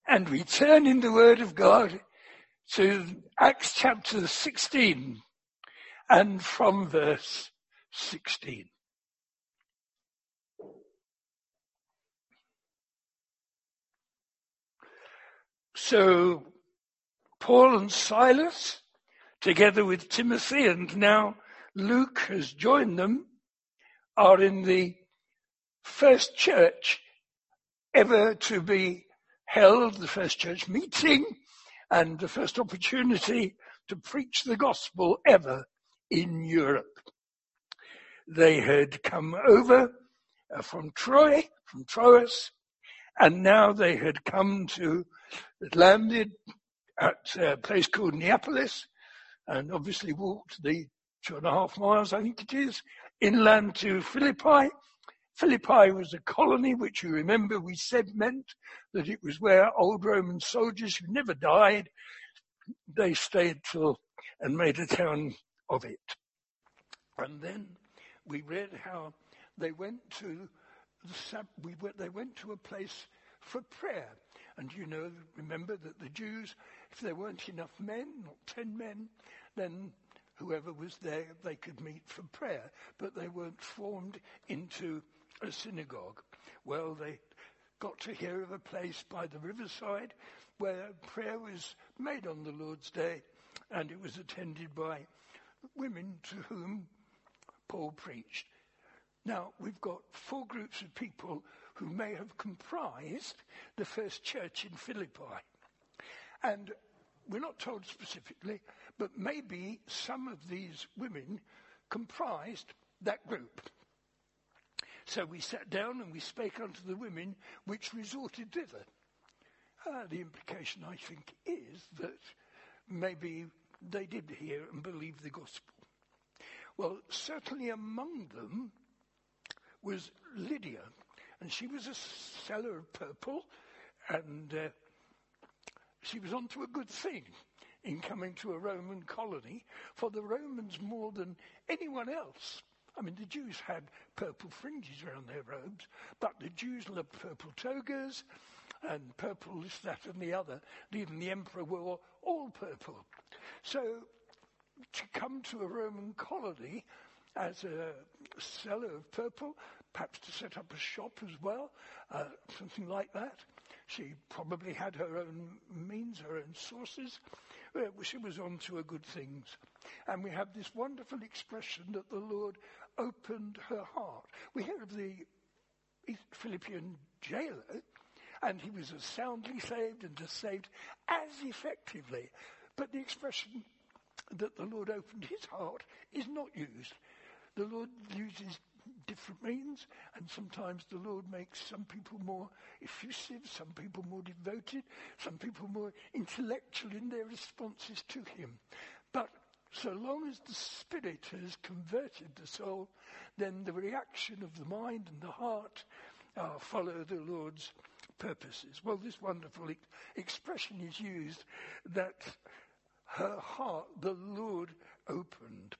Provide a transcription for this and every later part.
And we turn in the Word of God to Acts chapter 16 and from verse 16. So Paul and Silas, together with Timothy, and now Luke has joined them, are in the first church ever to be held, the first church meeting, and the first opportunity to preach the gospel ever in Europe. They had come over from Troas, and now they had landed at a place called Neapolis, and obviously walked the 2.5 miles, I think it is, inland to Philippi. Philippi was a colony, which you remember we said meant that it was where old Roman soldiers who never died, they stayed till and made a town of it. And then we read how they went to a place for prayer. And remember that the Jews, if there weren't enough men, not 10 men, then whoever was there, they could meet for prayer. But they weren't formed into a synagogue. Well, they got to hear of a place by the riverside where prayer was made on the Lord's Day, and it was attended by women to whom Paul preached. Now, we've got 4 groups of people who may have comprised the first church in Philippi. And we're not told specifically, but maybe some of these women comprised that group. So we sat down and we spake unto the women which resorted thither. The implication, I think, is that maybe they did hear and believe the gospel. Well, certainly among them was Lydia, and she was a seller of purple, and she was onto a good thing in coming to a Roman colony, for the Romans more than anyone else. I mean, the Jews had purple fringes around their robes, but the Jews loved purple togas, and purple this, that, and the other. Even the emperor wore all purple. So to come to a Roman colony as a seller of purple, perhaps to set up a shop as well, something like that. She probably had her own means, her own sources. She was on to a good things. And we have this wonderful expression that the Lord opened her heart. We hear of the Philippian jailer, and he was as soundly saved and as saved as effectively. But the expression that the Lord opened his heart is not used. The Lord uses different means, and sometimes the Lord makes some people more effusive, some people more devoted, some people more intellectual in their responses to him. But so long as the Spirit has converted the soul, then the reaction of the mind and the heart follow the Lord's purposes. Well, this wonderful expression is used, that her heart the Lord opened.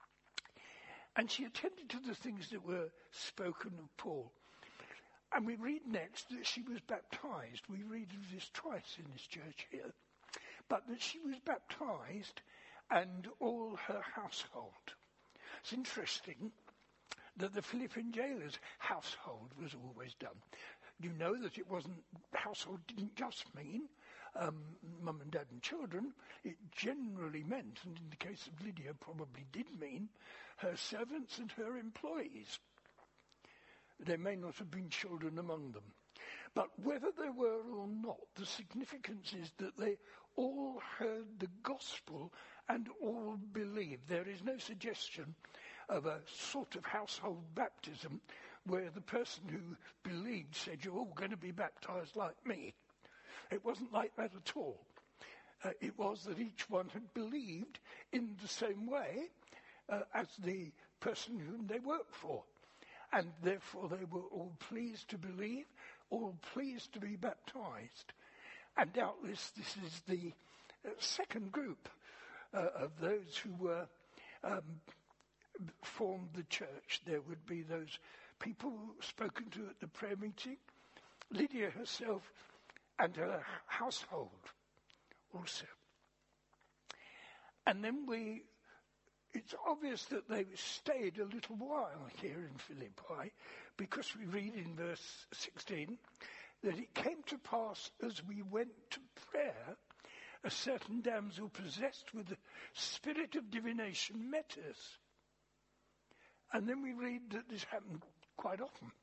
And she attended to the things that were spoken of Paul. And we read next that she was baptized. We read of this twice in this church here. But that she was baptized and all her household. It's interesting that the Philippian jailer's household was always done. You know that it wasn't, household didn't just mean mum and dad and children. It generally meant, and in the case of Lydia probably did mean, her servants and her employees. There may not have been children among them. But whether there were or not, the significance is that they all heard the gospel and all believed. There is no suggestion of a sort of household baptism where the person who believed said, you're all going to be baptized like me. It wasn't like that at all. It was that each one had believed in the same way as the person whom they worked for. And therefore they were all pleased to believe, all pleased to be baptized. And doubtless this is the second group of those who were formed the church. There would be those people spoken to at the prayer meeting, Lydia herself, and her household also. And then it's obvious that they stayed a little while here in Philippi, because we read in verse 16 that it came to pass as we went to prayer, a certain damsel possessed with the spirit of divination met us. And then we read that this happened quite often.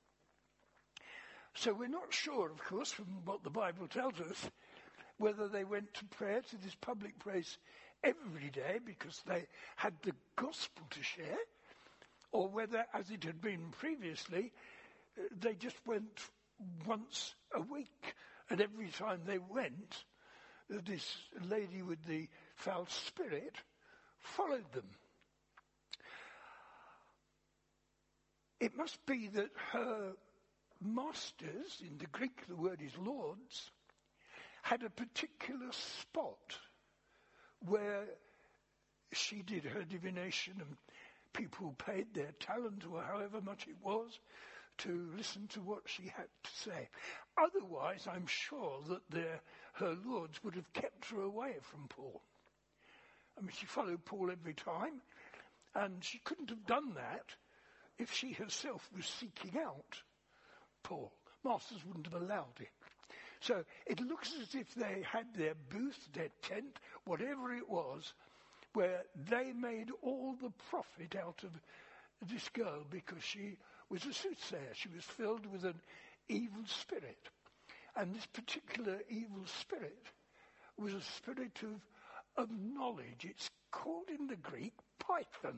So we're not sure, of course, from what the Bible tells us, whether they went to prayer, to this public place, every day because they had the gospel to share, or whether, as it had been previously, they just went once a week, and every time they went, this lady with the foul spirit followed them. It must be that her masters, in the Greek the word is lords, had a particular spot where she did her divination, and people paid their talent or however much it was to listen to what she had to say. Otherwise, I'm sure that her lords would have kept her away from Paul. I mean, she followed Paul every time, and she couldn't have done that if she herself was seeking out Paul. Masters wouldn't have allowed it. So it looks as if they had their booth, their tent, whatever it was, where they made all the profit out of this girl because she was a soothsayer. She was filled with an evil spirit. And this particular evil spirit was a spirit of knowledge. It's called in the Greek Python.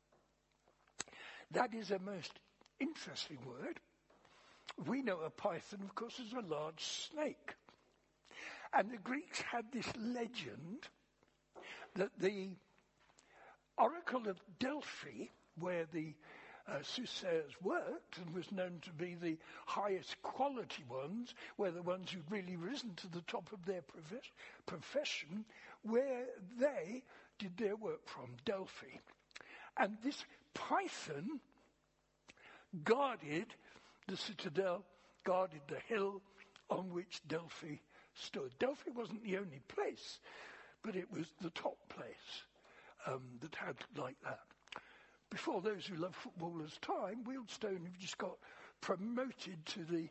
That is a most interesting word. We know a python, of course, is a large snake. And the Greeks had this legend that the Oracle of Delphi, where the soothsayers worked and was known to be the highest quality ones, were the ones who'd really risen to the top of their profession, where they did their work from, Delphi. And this python guarded the citadel, guarded the hill on which Delphi stood. Delphi wasn't the only place, but it was the top place that had like that. Before those who love footballers' time, Wealdstone have just got promoted to the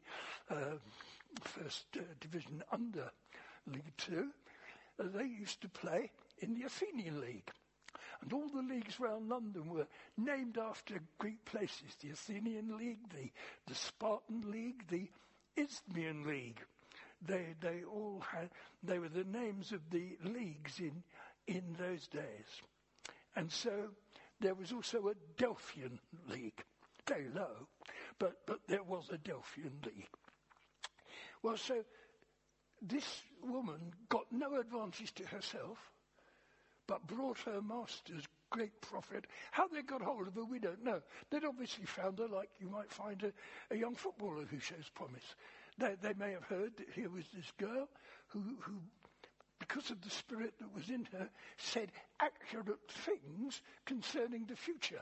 first division under League Two. They used to play in the Athenian League. And all the leagues around London were named after Greek places. The Athenian League, the Spartan League, the Isthmian League. They were the names of the leagues in those days. And so there was also a Delphian League. Very low, but there was a Delphian League. Well, so this woman got no advantage to herself, but brought her masters great profit. How they got hold of her, we don't know. They'd obviously found her like you might find a young footballer who shows promise. They may have heard that here was this girl who, because of the spirit that was in her, said accurate things concerning the future.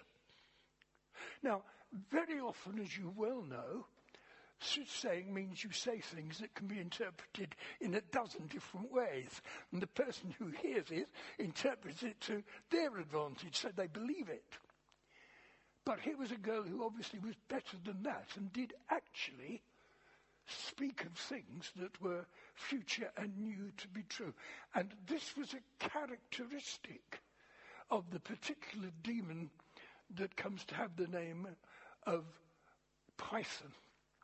Now, very often, as you well know, soothsaying means you say things that can be interpreted in a dozen different ways. And the person who hears it interprets it to their advantage, so they believe it. But here was a girl who obviously was better than that and did actually speak of things that were future and knew to be true. And this was a characteristic of the particular demon that comes to have the name of Python.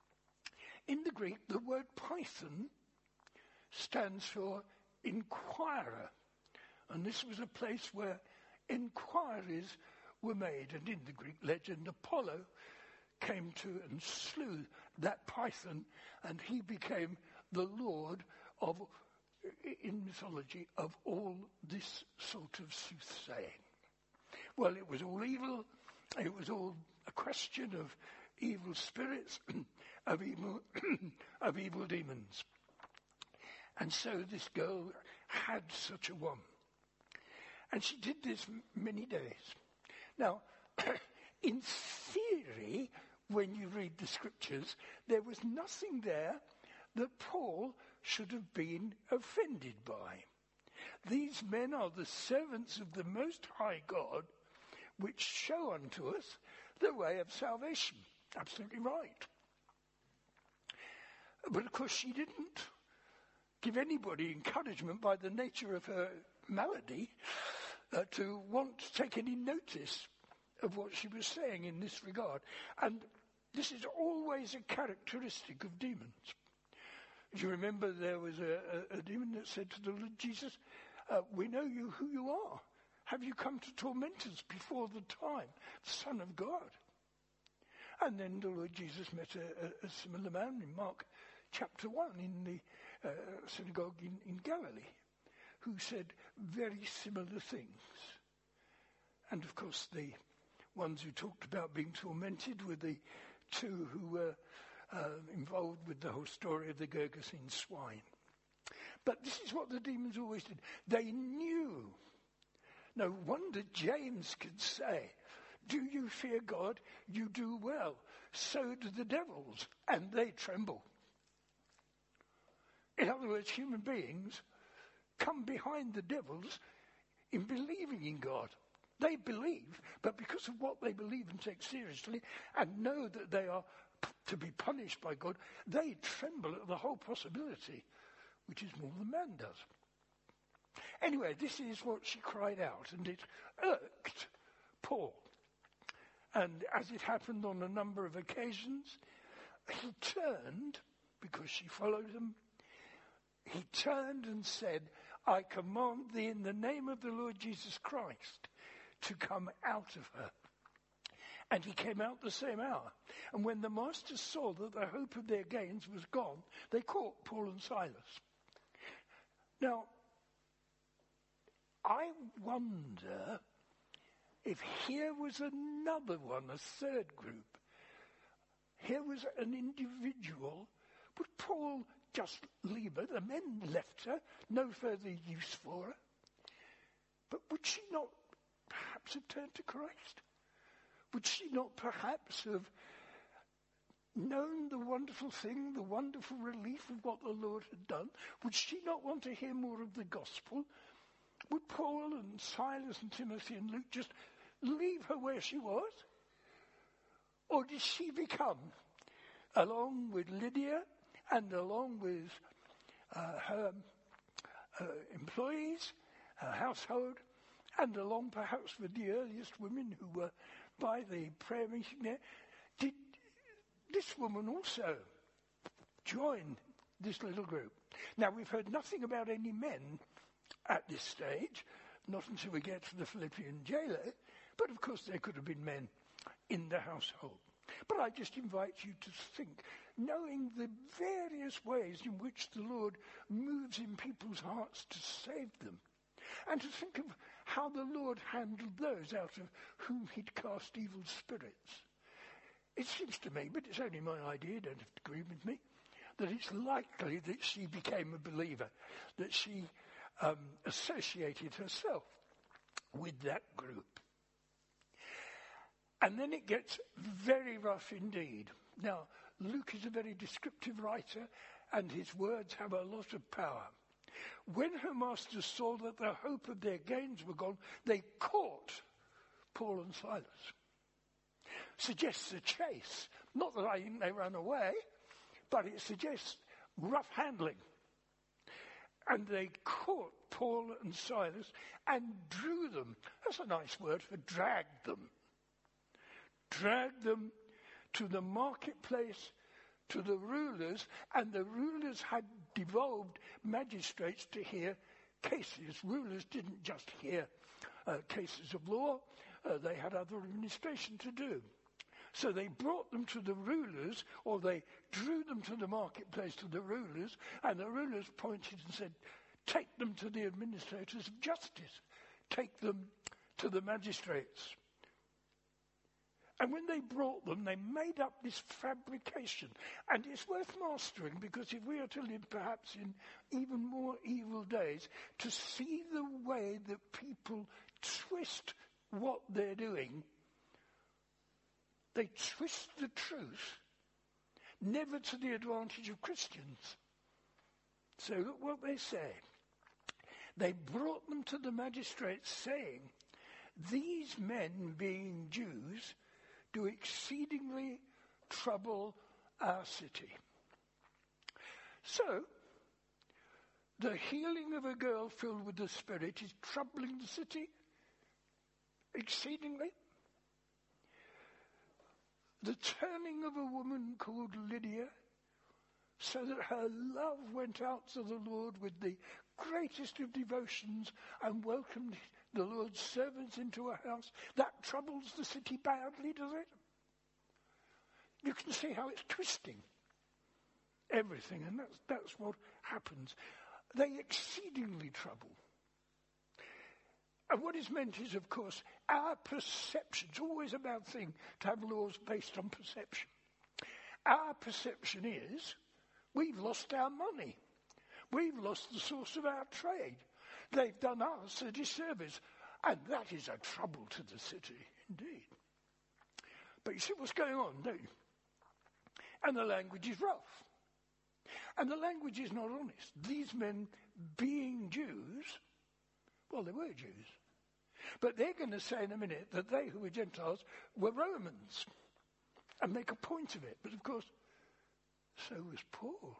In the Greek, the word Python stands for inquirer. And this was a place where inquiries were made. And in the Greek legend, Apollo came to and slew that python, and he became the lord of, in mythology, of all this sort of soothsaying. Well, it was all evil. It was all a question of evil spirits, of evil demons. And so this girl had such a one. And she did this many days. Now, in theory, when you read the scriptures, there was nothing there that Paul should have been offended by. These men are the servants of the Most High God, which show unto us the way of salvation. Absolutely right. But of course she didn't give anybody encouragement by the nature of her malady to want to take any notice of what she was saying in this regard. And this is always a characteristic of demons. Do you remember there was a demon that said to the Lord Jesus, we know you who you are. Have you come to torment us before the time, Son of God? And then the Lord Jesus met a similar man in Mark chapter 1 in the synagogue in Galilee, who said very similar things. And of course the ones who talked about being tormented were the two who were involved with the whole story of the Gergesene swine. But this is what the demons always did. They knew. No wonder James could say, do you fear God? You do well. So do the devils, and they tremble. In other words, human beings come behind the devils in believing in God. They believe, but because of what they believe and take seriously and know that they are to be punished by God, they tremble at the whole possibility, which is more than man does. Anyway, this is what she cried out, and it irked Paul. And as it happened on a number of occasions, he turned, because she followed him, he turned and said, I command thee in the name of the Lord Jesus Christ to come out of her. And he came out the same hour. And when the masters saw that the hope of their gains was gone, they caught Paul and Silas. Now, I wonder if here was another one, a third group. Here was an individual. Would Paul just leave her? The men left her, no further use for her. But would she not perhaps have turned to Christ? Would she not perhaps have known the wonderful thing, the wonderful relief of what the Lord had done? Would she not want to hear more of the gospel? Would Paul and Silas and Timothy and Luke just leave her where she was? Or did she become, along with Lydia and along with her employees, her household, and along perhaps with the earliest women who were by the prayer meeting there, did this woman also join this little group? Now, we've heard nothing about any men at this stage, not until we get to the Philippian jailer, but of course there could have been men in the household. But I just invite you to think, knowing the various ways in which the Lord moves in people's hearts to save them, and to think of how the Lord handled those out of whom he'd cast evil spirits. It seems to me, but it's only my idea, you don't have to agree with me, that it's likely that she became a believer, that she associated herself with that group. And then it gets very rough indeed. Now, Luke is a very descriptive writer, and his words have a lot of power. When her masters saw that the hope of their gains were gone, they caught Paul and Silas. Suggests a chase. Not that I think they ran away, but it suggests rough handling. And they caught Paul and Silas and drew them. That's a nice word for dragged them. Dragged them to the marketplace, to the rulers, and the rulers had devolved magistrates to hear cases. Rulers didn't just hear cases of law, they had other administration to do. So they brought them to the rulers, or they drew them to the marketplace to the rulers, and the rulers pointed and said, take them to the administrators of justice, take them to the magistrates. And when they brought them, they made up this fabrication. And it's worth mastering, because if we are to live perhaps in even more evil days, to see the way that people twist what they're doing, they twist the truth, never to the advantage of Christians. so look what they say. They brought them to the magistrates, saying, "These men, being Jews, do exceedingly trouble our city." So, the healing of a girl filled with the Spirit is troubling the city exceedingly. The turning of a woman called Lydia, so that her love went out to the Lord with the greatest of devotions and welcomed the Lord's servants into her house. That troubles the city badly, does it? You can see how it's twisting everything, and that's what happens. They exceedingly trouble. And what is meant is, of course, our perception. It's always a bad thing to have laws based on perception. Our perception is, we've lost our money. We've lost the source of our trade. They've done us a disservice. And that is a trouble to the city, indeed. But you see what's going on, don't you? And the language is rough. And the language is not honest. These men, being Jews, well, they were Jews. But they're going to say in a minute that they who were Gentiles were Romans and make a point of it. But of course, so was Paul.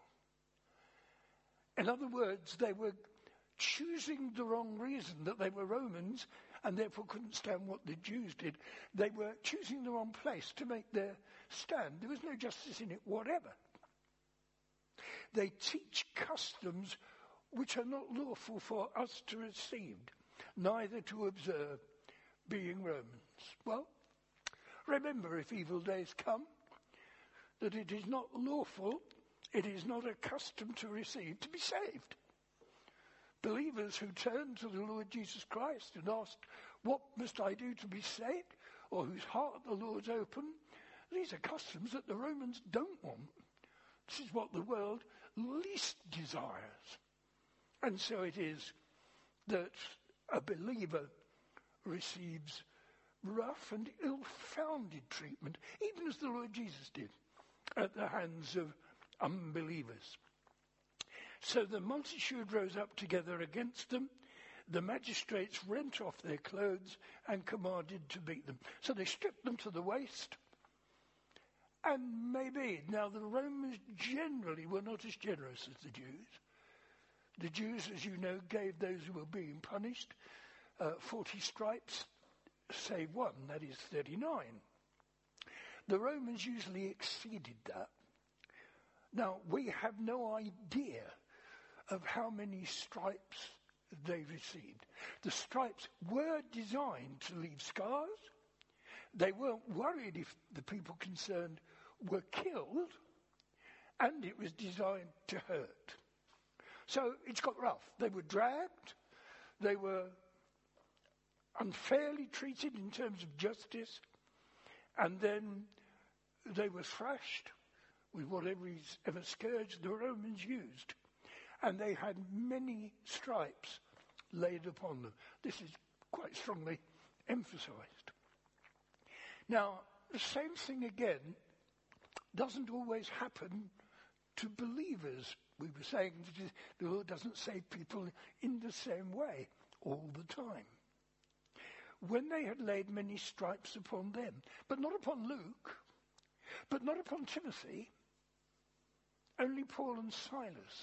In other words, they were choosing the wrong reason, that they were Romans and therefore couldn't stand what the Jews did. They were choosing the wrong place to make their stand. There was no justice in it, whatever. They teach customs which are not lawful for us to receive, neither to observe, being Romans. Well, remember, if evil days come, that it is not lawful, it is not a custom to receive, to be saved. Believers who turn to the Lord Jesus Christ and ask, "What must I do to be saved?" or whose heart the Lord's open, these are customs that the Romans don't want. This is what the world least desires. And so it is that a believer receives rough and ill-founded treatment, even as the Lord Jesus did, at the hands of unbelievers. So the multitude rose up together against them. The magistrates rent off their clothes and commanded to beat them. So they stripped them to the waist. And maybe, now the Romans generally were not as generous as the Jews. The Jews, as you know, gave those who were being punished 40 stripes, save one, that is 39. The Romans usually exceeded that. Now, we have no idea of how many stripes they received. The stripes were designed to leave scars. They weren't worried if the people concerned were killed, and it was designed to hurt. So it's got rough. They were dragged. They were unfairly treated in terms of justice. And then they were thrashed with whatever scourge the Romans used. And they had many stripes laid upon them. This is quite strongly emphasized. Now, the same thing again doesn't always happen to believers. We were saying that the Lord doesn't save people in the same way all the time. When they had laid many stripes upon them, but not upon Luke, but not upon Timothy, only Paul and Silas.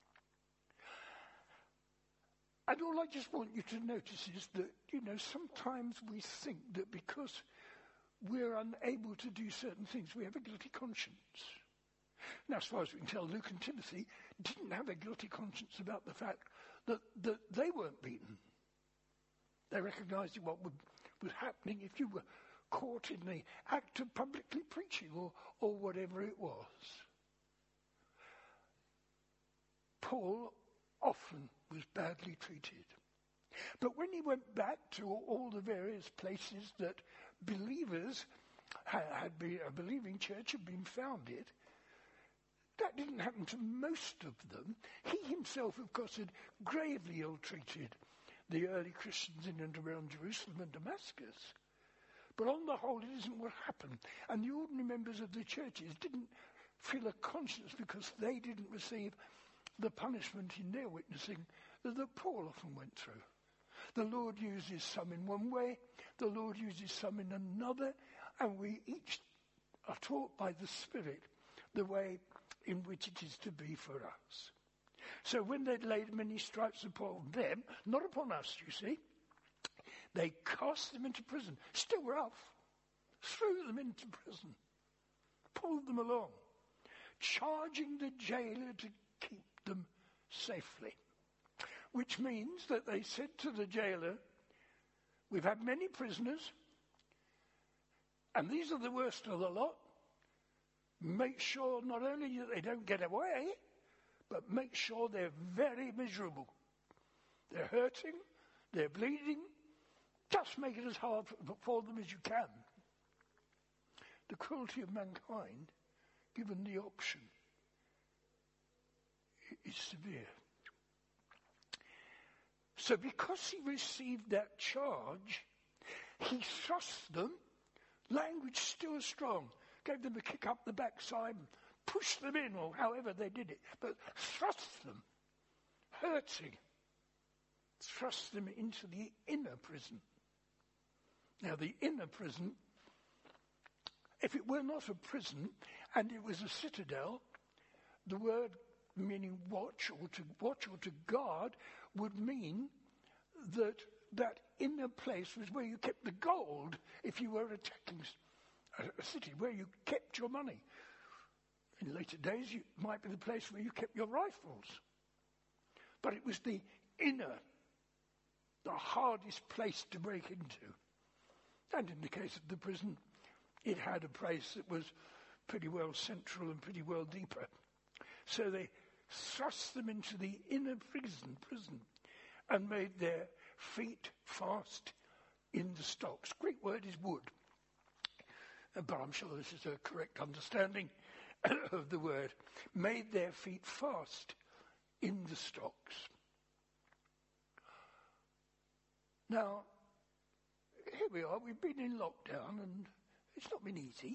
And all I just want you to notice is that, sometimes we think that because we're unable to do certain things, we have a guilty conscience. Now, as far as we can tell, Luke and Timothy didn't have a guilty conscience about the fact that they weren't beaten. They recognized what was happening if you were caught in the act of publicly preaching or whatever it was. Paul often was badly treated. But when he went back to all the various places that believers had been, a believing church had been founded, that didn't happen to most of them. He himself, of course, had gravely ill-treated the early Christians in and around Jerusalem and Damascus. But on the whole, it isn't what happened. And the ordinary members of the churches didn't feel a conscience because they didn't receive the punishment in their witnessing that Paul often went through. The Lord uses some in one way, the Lord uses some in another, and we each are taught by the Spirit the way in which it is to be for us. So when they'd laid many stripes upon them, not upon us, you see, they cast them into prison, still rough, threw them into prison, pulled them along, charging the jailer to keep them safely. Which means that they said to the jailer, we've had many prisoners, and these are the worst of the lot. Make sure not only that they don't get away, but make sure they're very miserable. They're hurting, they're bleeding. Just make it as hard for them as you can. The cruelty of mankind, given the option, is severe. So because he received that charge, he thrust them, language still strong, gave them a kick up the backside, and pushed them in, or however they did it, but thrust them, hurting, thrust them into the inner prison. Now the inner prison, if it were not a prison and it was a citadel, the word meaning watch or to guard would mean that inner place was where you kept the gold if you were attacking a city, where you kept your money. In later days, it might be the place where you kept your rifles. But it was the inner, the hardest place to break into. And in the case of the prison, it had a place that was pretty well central and pretty well deeper. So they thrust them into the inner prison and made their feet fast in the stocks. Greek word is wood. But I'm sure this is a correct understanding of the word. Made their feet fast in the stocks. Now, here we are. We've been in lockdown and it's not been easy.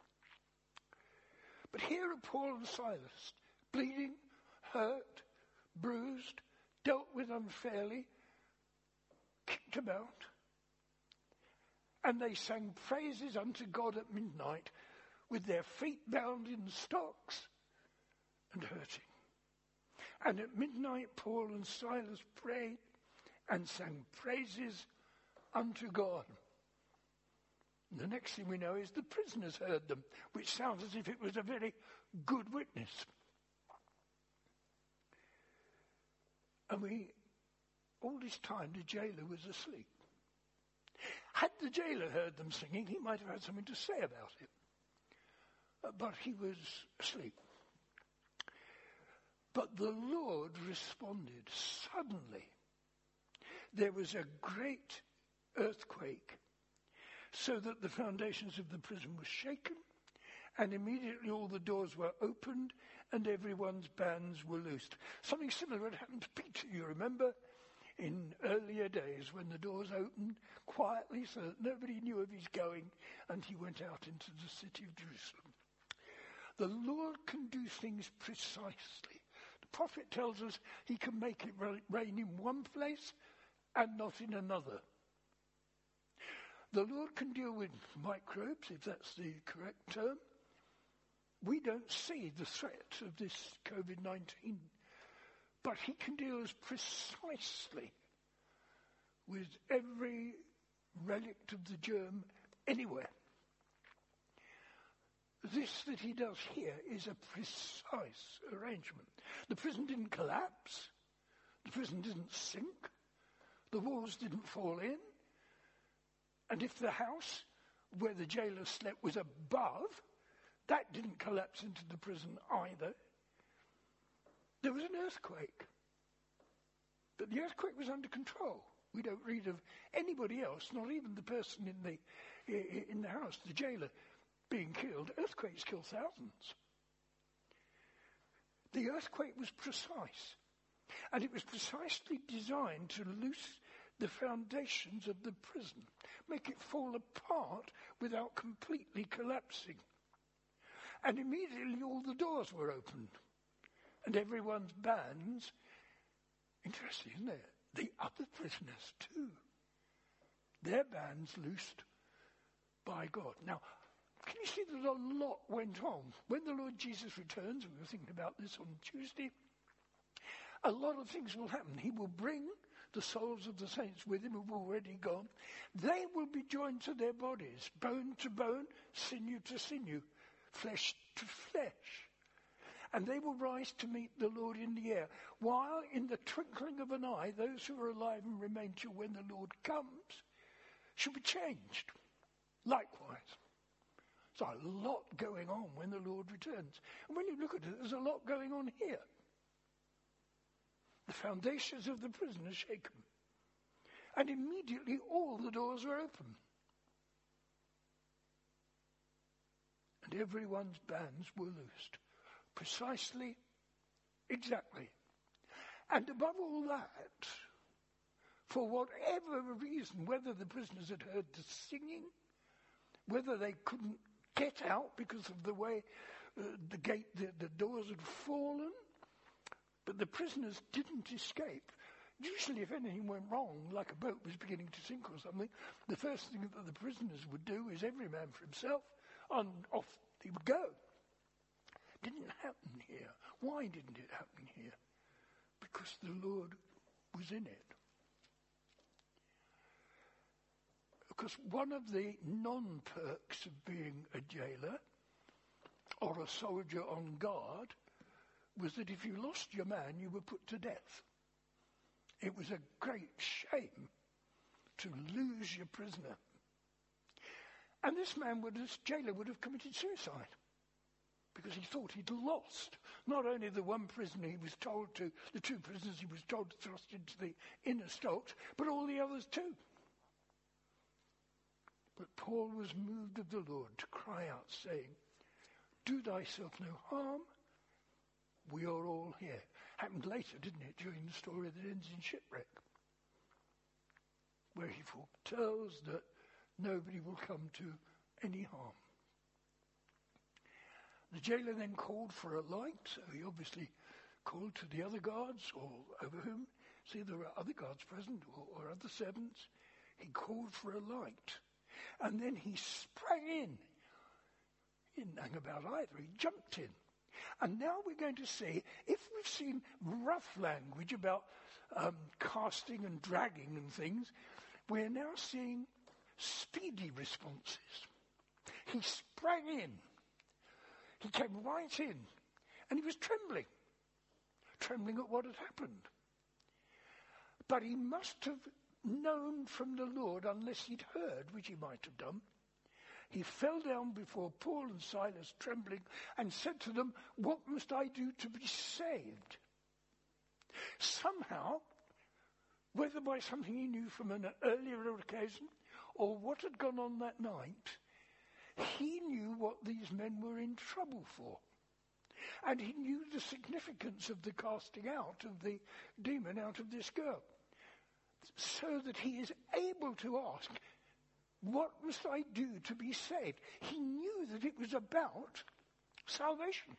But here are Paul and Silas, bleeding, hurt, bruised, dealt with unfairly, kicked about. And they sang praises unto God at midnight with their feet bound in stocks and hurting. And at midnight Paul and Silas prayed and sang praises unto God. And the next thing we know is the prisoners heard them, which sounds as if it was a very good witness. And all this time the jailer was asleep. Had the jailer heard them singing, he might have had something to say about it. But he was asleep. But the Lord responded suddenly. There was a great earthquake, so that the foundations of the prison were shaken, and immediately all the doors were opened, and everyone's bands were loosed. Something similar had happened to Peter, you remember, in earlier days when the doors opened quietly so that nobody knew of his going, and he went out into the city of Jerusalem. The Lord can do things precisely. The prophet tells us he can make it rain in one place and not in another. The Lord can deal with microbes, if that's the correct term. We don't see the threat of this COVID-19, but he can deal as precisely with every relic of the germ anywhere. This that he does here is a precise arrangement. The prison didn't collapse. The prison didn't sink. The walls didn't fall in. And if the house where the jailer slept was above, that didn't collapse into the prison either. There was an earthquake. But the earthquake was under control. We don't read of anybody else, not even the person in the house, the jailer, being killed. Earthquakes kill thousands. The earthquake was precise. And it was precisely designed to loose the foundations of the prison, make it fall apart without completely collapsing. And immediately all the doors were opened. And everyone's bands, interesting, isn't it? The other prisoners too. Their bands loosed by God. Now, can you see that a lot went on? When the Lord Jesus returns, and we were thinking about this on Tuesday, a lot of things will happen. He will bring the souls of the saints with him who've already gone. They will be joined to their bodies, bone to bone, sinew to sinew, flesh to flesh. And they will rise to meet the Lord in the air, while in the twinkling of an eye, those who are alive and remain till when the Lord comes shall be changed. Likewise. So a lot going on when the Lord returns. And when you look at it, there's a lot going on here. The foundations of the prison are shaken. And immediately all the doors are open. And everyone's bands were loosed. Precisely, exactly. And above all that, for whatever reason, whether the prisoners had heard the singing, whether they couldn't get out because of the way the doors had fallen, but the prisoners didn't escape. Usually if anything went wrong, like a boat was beginning to sink or something, the first thing that the prisoners would do is every man for himself, and off they would go. Didn't happen here. Why didn't it happen here? Because the Lord was in it. Because one of the non-perks of being a jailer or a soldier on guard was that if you lost your man, you were put to death. It was a great shame to lose your prisoner. And this jailer would have committed suicide because he thought he'd lost not only the one prisoner he was told to, the two prisoners he was told to thrust into the inner stocks, but all the others too. But Paul was moved of the Lord to cry out, saying, "Do thyself no harm. We are all here." Happened later, didn't it, during the story that ends in shipwreck, where he foretells that nobody will come to any harm. The jailer then called for a light, so he obviously called to the other guards, or over whom, see there were other guards present, or other servants. He called for a light. And then he sprang in. He didn't hang about either, he jumped in. And now we're going to see, if we've seen rough language about casting and dragging and things, we're now seeing speedy responses. He sprang in. He came right in. And he was trembling at what had happened. But he must have known from the Lord, unless he'd heard, which he might have done. He fell down before Paul and Silas, trembling, and said to them, "What must I do to be saved?" Somehow, whether by something he knew from an earlier occasion, or what had gone on that night, he knew what these men were in trouble for. And he knew the significance of the casting out of the demon out of this girl. So that he is able to ask, "What must I do to be saved?" He knew that it was about salvation.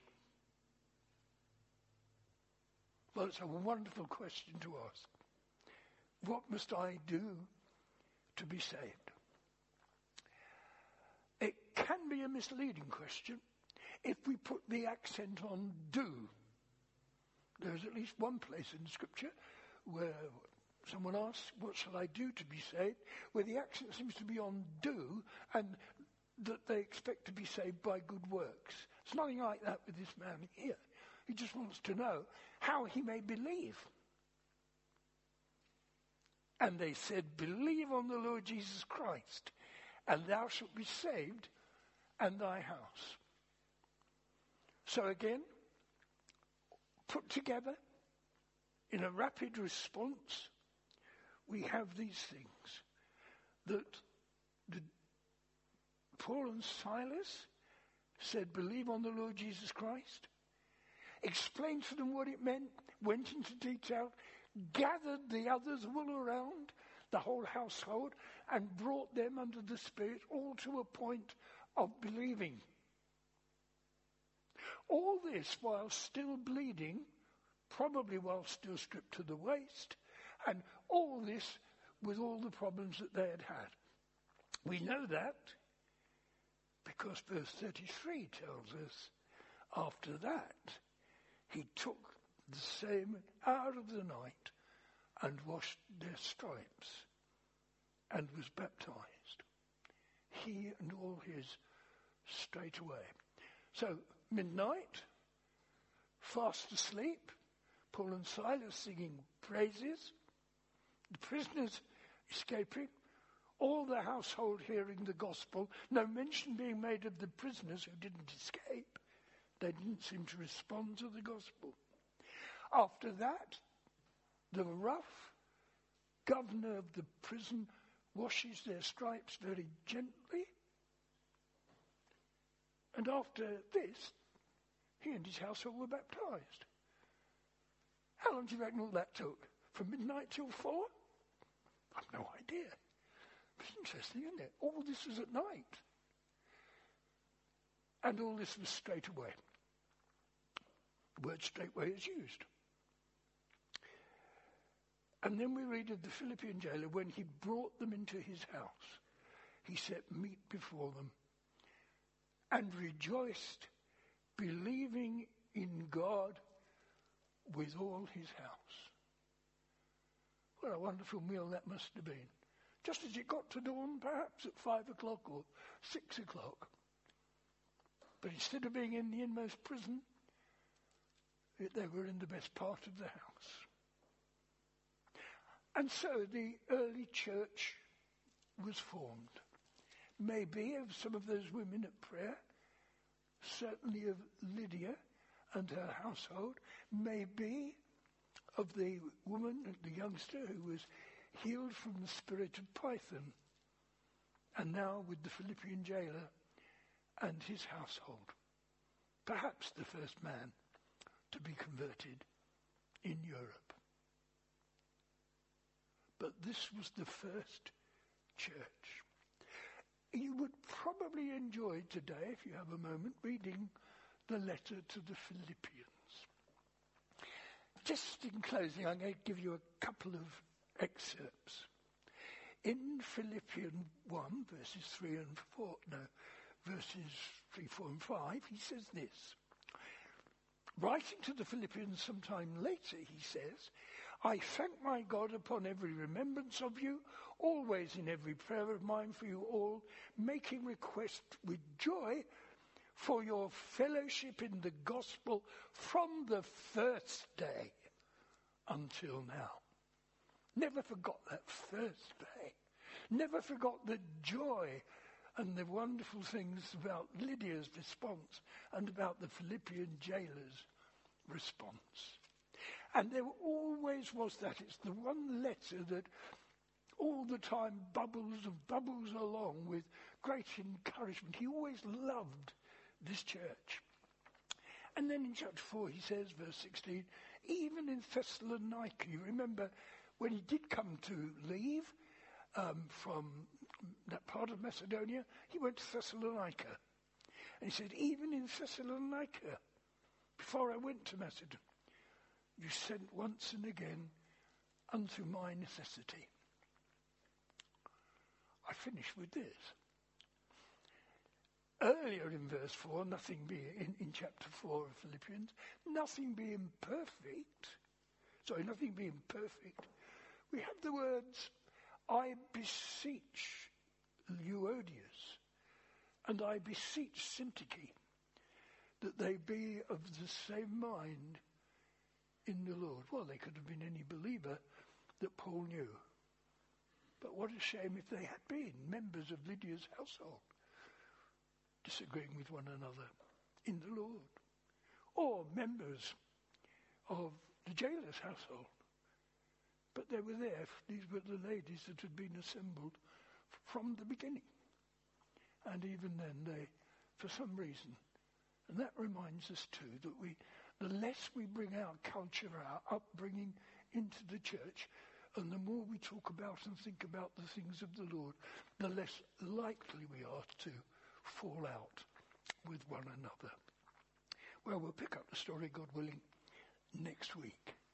Well, it's a wonderful question to ask. What must I do to be saved? It can be a misleading question if we put the accent on do. There's at least one place in Scripture where someone asks, "What shall I do to be saved?" where the accent seems to be on do, and that they expect to be saved by good works. It's nothing like that with this man here. He just wants to know how he may believe. And they said, "Believe on the Lord Jesus Christ, and thou shalt be saved, and thy house." So again, put together in a rapid response, we have these things. That Paul and Silas said, "Believe on the Lord Jesus Christ," explained to them what it meant, went into detail, gathered the others all around, the whole household, and brought them under the Spirit all to a point of believing. All this while still bleeding, probably while still stripped to the waist, and all this with all the problems that they had had. We know that because verse 33 tells us, after that, he took the same hour of the night and washed their stripes and was baptized. He and all his straight away. So, midnight, fast asleep, Paul and Silas singing praises, the prisoners escaping, all the household hearing the gospel, no mention being made of the prisoners who didn't escape. They didn't seem to respond to the gospel. After that, the rough governor of the prison washes their stripes very gently. And after this, he and his household were baptized. How long do you reckon all that took? From midnight till 4? I've no idea. It's interesting, isn't it? All this was at night. And all this was straight away. The word straightway is used. And then we read of the Philippian jailer, when he brought them into his house, he set meat before them and rejoiced, believing in God with all his house. What a wonderful meal that must have been. Just as it got to dawn, perhaps at 5 o'clock or 6 o'clock. But instead of being in the inmost prison, they were in the best part of the house. And so the early church was formed. Maybe of some of those women at prayer, certainly of Lydia and her household, maybe of the woman, the youngster who was healed from the spirit of Python, and now with the Philippian jailer and his household. Perhaps the first man to be converted in Europe. But this was the first church. You would probably enjoy today, if you have a moment, reading the letter to the Philippians. Just in closing, I'm going to give you a couple of excerpts. In Philippians 1, verses 3 and 4, verses 3, 4 and 5, he says this. Writing to the Philippians sometime later, he says, I thank my God upon every remembrance of you, always in every prayer of mine for you all, making request with joy for your fellowship in the gospel from the first day until now. Never forgot that first day. Never forgot the joy and the wonderful things about Lydia's response and about the Philippian jailer's response. And there always was that. It's the one letter that all the time bubbles along with great encouragement. He always loved this church. And then in chapter 4 he says, verse 16, even in Thessalonica, you remember when he did come to leave from that part of Macedonia, he went to Thessalonica. And he said, even in Thessalonica, before I went to Macedonia, you sent once and again unto my necessity. I finish with this. Earlier in verse 4, nothing being, in chapter 4 of Philippians, nothing being perfect, we have the words, I beseech Euodias, and I beseech Syntyche, that they be of the same mind in the Lord. Well, they could have been any believer that Paul knew. But what a shame if they had been members of Lydia's household, disagreeing with one another in the Lord. Or members of the jailer's household. But they were there. These were the ladies that had been assembled from the beginning. And even then they, for some reason, and that reminds us too that the less we bring our culture, our upbringing into the church, and the more we talk about and think about the things of the Lord, the less likely we are to fall out with one another. Well, Well, we'll pick up the story, God willing, next week.